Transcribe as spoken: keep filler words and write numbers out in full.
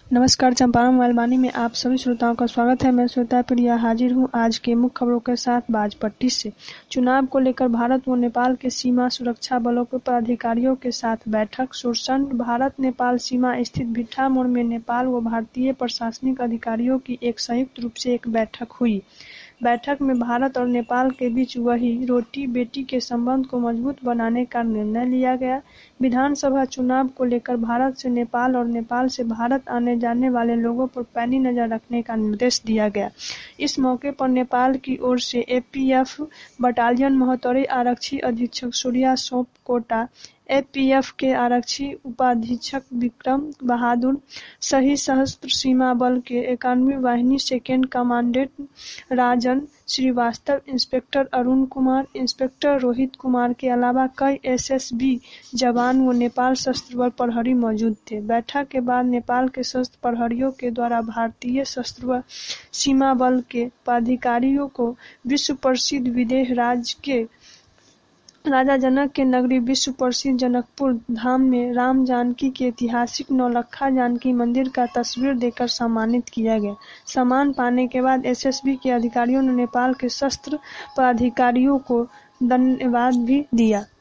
नमस्कार, चंपारण मोबाइल वाणी में आप सभी श्रोताओं का स्वागत है। मैं श्वेता प्रिया हाजिर हूं आज के मुख्य खबरों के साथ बाजपट्टी से। चुनाव को लेकर भारत व नेपाल के सीमा सुरक्षा बलों के पदाधिकारियों के साथ बैठक। सुरसंड भारत नेपाल सीमा स्थित भिट्ठा मोड़ में नेपाल व भारतीय प्रशासनिक अधिकारियों की एक संयुक्त रूप से एक बैठक हुई। बैठक में भारत और नेपाल के बीच वही रोटी बेटी के संबंध को मजबूत बनाने का निर्णय लिया गया। विधानसभा चुनाव को लेकर भारत से नेपाल और नेपाल से भारत आने जाने वाले लोगों पर पैनी नजर रखने का निर्देश दिया गया। इस मौके पर नेपाल की ओर से एपीएफ बटालियन महोत्तरी आरक्षी अधीक्षक सूर्या सोप कोटा, एपीएफ के आरक्षी उपाधीक्षक विक्रम बहादुर सहित सशस्त्र सीमा बल के इक्यानवीं वाहिनी second commandant Rajan Shrivastava, inspector Arun Kumar, inspector Rohit Kumar के अलावा कई एसएसबी जवान व नेपाल सशस्त्र बल प्रहरी मौजूद थे। बैठक के बाद नेपाल के सशस्त्र प्रहरियों के द्वारा भारतीय सशस्त्र सीमा बल के पदाधिकारियों को विश्व प्रसिद्ध विदेह राज के राजा जनक के नगरी विश्व प्रसिद्ध जनकपुर धाम में राम जानकी के ऐतिहासिक नौलखा जानकी मंदिर का तस्वीर देकर सम्मानित किया गया। सम्मान पाने के बाद एसएसबी के अधिकारियों ने नेपाल के सशस्त्र पदाधिकारियों को धन्यवाद भी दिया।